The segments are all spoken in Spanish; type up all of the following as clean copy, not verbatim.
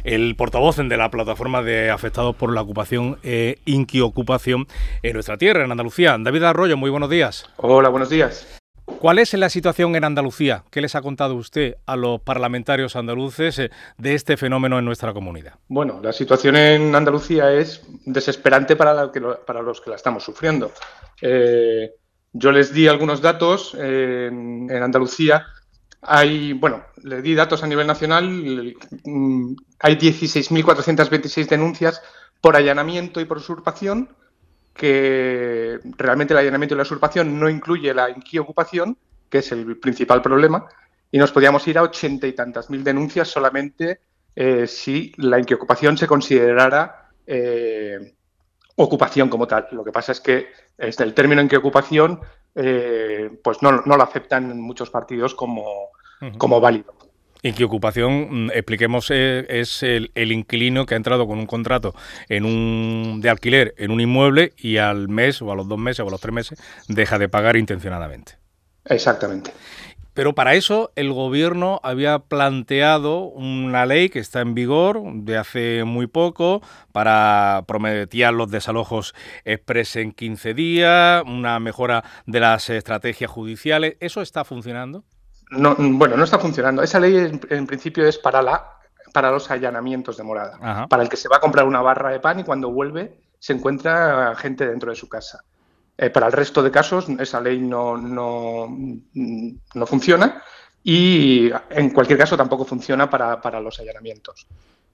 el portavoz de la plataforma de afectados por la ocupación Inquiocupación en nuestra tierra, en Andalucía. David Arroyo, muy buenos días. Hola, buenos días. ¿Cuál es la situación en Andalucía? ¿Qué les ha contado usted a los parlamentarios andaluces de este fenómeno en nuestra comunidad? Bueno, la situación en Andalucía es desesperante para los que la estamos sufriendo. Yo les di algunos datos. En Andalucía le di datos a nivel nacional. Hay 16.426 denuncias por allanamiento y por usurpación, que realmente el allanamiento y la usurpación no incluye la inquiocupación, que es el principal problema, y nos podíamos ir a 80 y tantas mil denuncias solamente si la inquiocupación se considerara ocupación como tal. Lo que pasa es que el término inquiocupación pues no lo aceptan en muchos partidos como válido. Inquiocupación, expliquemos, es el inquilino que ha entrado con un contrato de alquiler en un inmueble y al mes o a los 2 meses o a los 3 meses deja de pagar intencionadamente. Exactamente. Pero para eso el gobierno había planteado una ley que está en vigor de hace muy poco, prometía los desalojos express en 15 días, una mejora de las estrategias judiciales. ¿Eso está funcionando? No, bueno, no está funcionando. Esa ley en principio es para los allanamientos de morada. Ajá. Para el que se va a comprar una barra de pan y cuando vuelve se encuentra gente dentro de su casa. Para el resto de casos esa ley no funciona y en cualquier caso tampoco funciona para los allanamientos.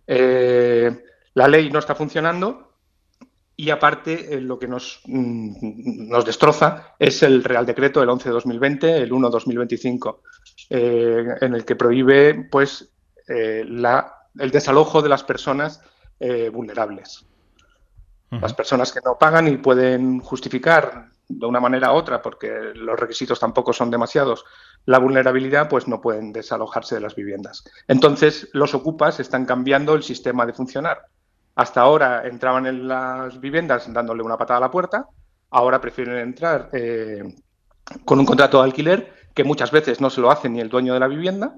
La ley no está funcionando. Y aparte, lo que nos destroza es el Real Decreto del 11/2020, el 1/2025, en el que prohíbe pues, el desalojo de las personas vulnerables. Las personas que no pagan y pueden justificar de una manera u otra, porque los requisitos tampoco son demasiados, la vulnerabilidad, pues no pueden desalojarse de las viviendas. Entonces, los ocupas están cambiando el sistema de funcionar. Hasta ahora entraban en las viviendas dándole una patada a la puerta, ahora prefieren entrar con un contrato de alquiler que muchas veces no se lo hace ni el dueño de la vivienda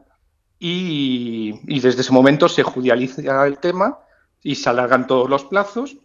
y desde ese momento se judicializa el tema y se alargan todos los plazos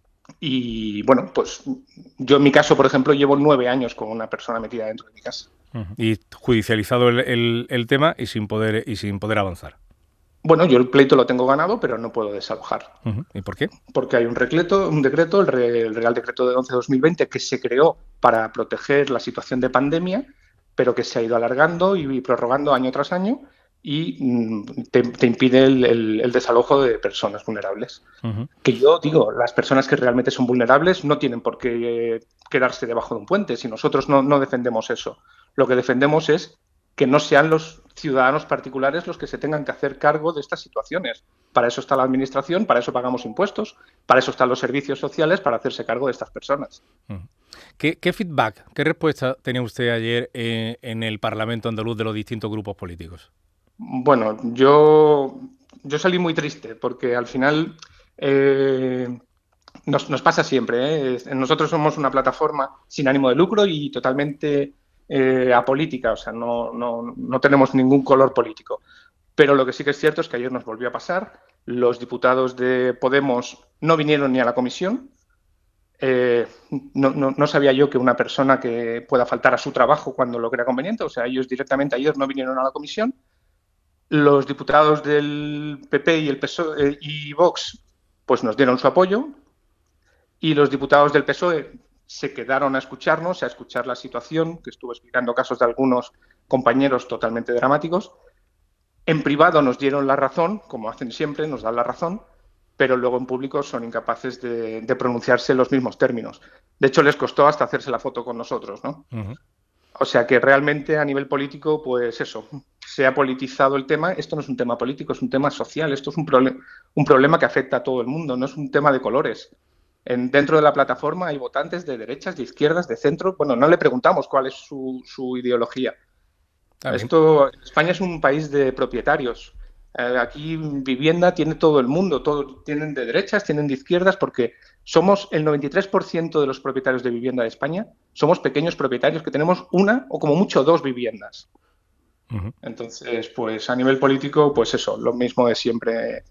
y bueno, pues yo en mi caso, por ejemplo, llevo 9 años con una persona metida dentro de mi casa. Y judicializado el tema y sin poder avanzar. Bueno, yo el pleito lo tengo ganado, pero no puedo desalojar. ¿Y por qué? Porque hay un decreto, el Real Decreto de 11/2020, que se creó para proteger la situación de pandemia, pero que se ha ido alargando y prorrogando año tras año y te impide el desalojo de personas vulnerables. Que yo digo, las personas que realmente son vulnerables no tienen por qué quedarse debajo de un puente. Si nosotros no defendemos eso, lo que defendemos es que no sean los ciudadanos particulares los que se tengan que hacer cargo de estas situaciones. Para eso está la administración, para eso pagamos impuestos, para eso están los servicios sociales, para hacerse cargo de estas personas. ¿Qué feedback, qué respuesta tenía usted ayer en el Parlamento andaluz de los distintos grupos políticos? Bueno, yo salí muy triste porque al final nos pasa siempre. Nosotros somos una plataforma sin ánimo de lucro y totalmente apolítica, o sea, no tenemos ningún color político. Pero lo que sí que es cierto es que ayer nos volvió a pasar. Los diputados de Podemos no vinieron ni a la comisión. No sabía yo que una persona que pueda faltar a su trabajo cuando lo crea conveniente, o sea, ellos directamente ayer no vinieron a la comisión. Los diputados del PP y el PSOE y Vox pues nos dieron su apoyo y los diputados del PSOE se quedaron a escucharnos, a escuchar la situación, que estuvo explicando casos de algunos compañeros totalmente dramáticos. En privado nos dieron la razón, como hacen siempre, nos dan la razón, pero luego en público son incapaces de pronunciarse en los mismos términos. De hecho, les costó hasta hacerse la foto con nosotros, ¿no? O sea que realmente a nivel político, pues eso, se ha politizado el tema. Esto no es un tema político, es un tema social. Esto es un problema que afecta a todo el mundo, no es un tema de colores. Dentro de la plataforma hay votantes de derechas, de izquierdas, de centro. Bueno, no le preguntamos cuál es su ideología. España es un país de propietarios. Aquí vivienda tiene todo el mundo, tienen de derechas, tienen de izquierdas, porque somos el 93% de los propietarios de vivienda de España, somos pequeños propietarios que tenemos una o como mucho 2 viviendas. Entonces, pues a nivel político, pues eso, lo mismo de siempre.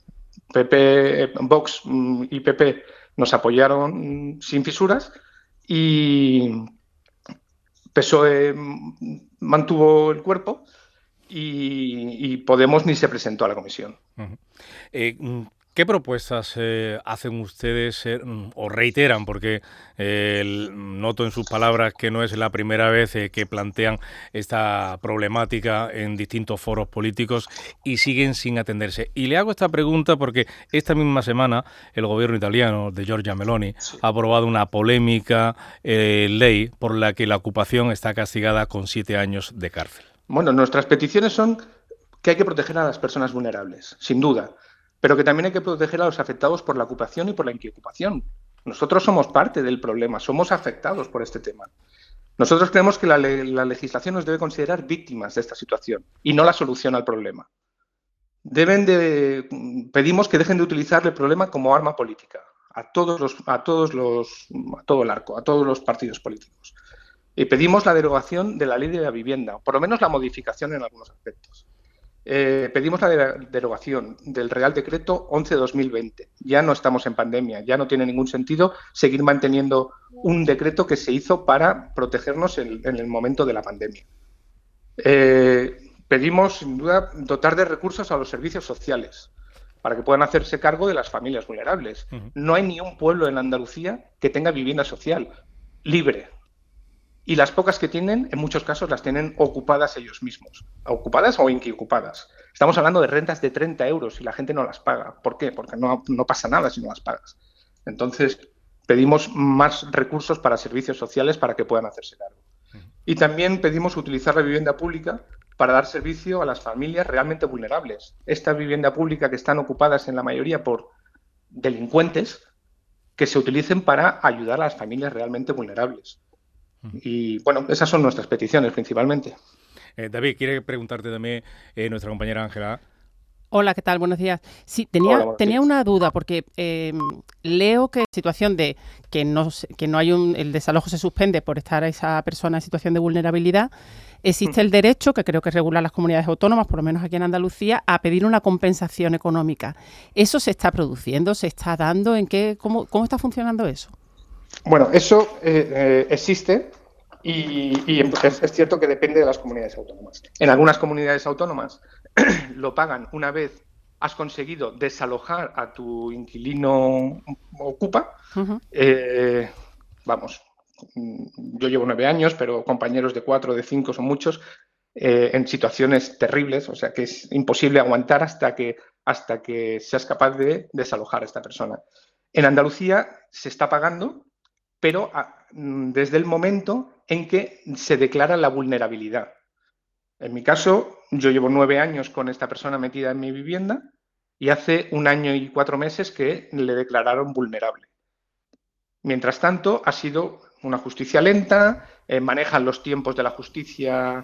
Vox y PP nos apoyaron sin fisuras y PSOE mantuvo el cuerpo y Podemos ni se presentó a la comisión. ¿Qué propuestas hacen ustedes o reiteran? Porque noto en sus palabras que no es la primera vez que plantean esta problemática en distintos foros políticos y siguen sin atenderse. Y le hago esta pregunta porque esta misma semana el gobierno italiano de Giorgia Meloni ha aprobado una polémica ley por la que la ocupación está castigada con 7 años de cárcel. Bueno, nuestras peticiones son que hay que proteger a las personas vulnerables, sin duda, pero que también hay que proteger a los afectados por la ocupación y por la inquiocupación. Nosotros somos parte del problema, somos afectados por este tema. Nosotros creemos que la legislación nos debe considerar víctimas de esta situación y no la solución al problema. Pedimos que dejen de utilizar el problema como arma política a todo el arco, a todos los partidos políticos. Y pedimos la derogación de la ley de la vivienda, por lo menos la modificación en algunos aspectos. Pedimos la derogación del Real Decreto 11/2020. Ya no estamos en pandemia, ya no tiene ningún sentido seguir manteniendo un decreto que se hizo para protegernos en el momento de la pandemia. Pedimos, sin duda, dotar de recursos a los servicios sociales para que puedan hacerse cargo de las familias vulnerables. No hay ni un pueblo en Andalucía que tenga vivienda social libre. Y las pocas que tienen, en muchos casos, las tienen ocupadas ellos mismos. Ocupadas o inquiocupadas. Estamos hablando de rentas de 30 euros y la gente no las paga. ¿Por qué? Porque no pasa nada si no las pagas. Entonces, pedimos más recursos para servicios sociales para que puedan hacerse cargo. Y también pedimos utilizar la vivienda pública para dar servicio a las familias realmente vulnerables. Esta vivienda pública que están ocupadas en la mayoría por delincuentes, que se utilicen para ayudar a las familias realmente vulnerables. Y bueno, esas son nuestras peticiones principalmente. David, quiere preguntarte también nuestra compañera Ángela. Hola, ¿qué tal? Buenos días. Sí, tenía una duda porque leo que situación de que no hay el desalojo se suspende por estar esa persona en situación de vulnerabilidad, existe el derecho, que creo que regula las comunidades autónomas, por lo menos aquí en Andalucía, a pedir una compensación económica. ¿Eso se está produciendo? ¿Se está dando? ¿Cómo está funcionando eso? Bueno, eso existe y es cierto que depende de las comunidades autónomas. En algunas comunidades autónomas lo pagan una vez has conseguido desalojar a tu inquilino ocupa. Yo llevo 9 años, pero compañeros de 4, de 5 son muchos, en situaciones terribles, o sea que es imposible aguantar hasta que seas capaz de desalojar a esta persona. En Andalucía se está pagando, pero desde el momento en que se declara la vulnerabilidad. En mi caso, yo llevo 9 años con esta persona metida en mi vivienda y hace 1 año y 4 meses que le declararon vulnerable. Mientras tanto, ha sido una justicia lenta, manejan los tiempos de la justicia,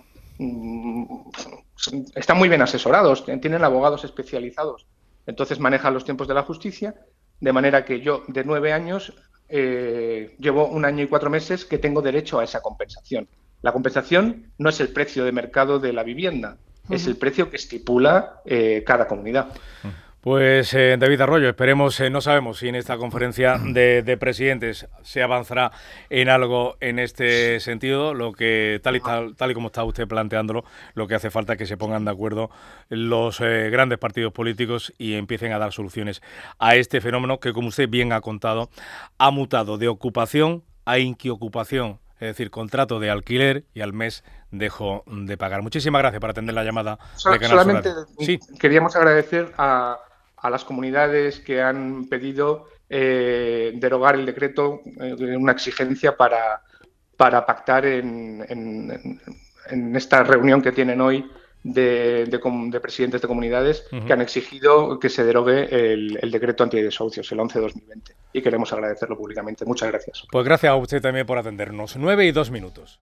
están muy bien asesorados, tienen abogados especializados, entonces manejan los tiempos de la justicia, de manera que yo, de 9 años, llevo 1 año y 4 meses que tengo derecho a esa compensación. La compensación no es el precio de mercado de la vivienda, es el precio que estipula cada comunidad. Pues David Arroyo, esperemos, no sabemos si en esta conferencia de presidentes se avanzará en algo en este sentido, lo que tal y como está usted planteándolo, lo que hace falta es que se pongan de acuerdo los grandes partidos políticos y empiecen a dar soluciones a este fenómeno que, como usted bien ha contado, ha mutado de ocupación a inquiocupación. Es decir, contrato de alquiler y al mes dejo de pagar. Muchísimas gracias por atender la llamada de Canal Solamente queríamos agradecer a las comunidades que han pedido derogar el decreto, una exigencia para pactar en esta reunión que tienen hoy de presidentes de comunidades que han exigido que se derogue el decreto antidesahucios, el 11/2020. Y queremos agradecerlo públicamente. Muchas gracias. Pues gracias a usted también por atendernos. 9:02.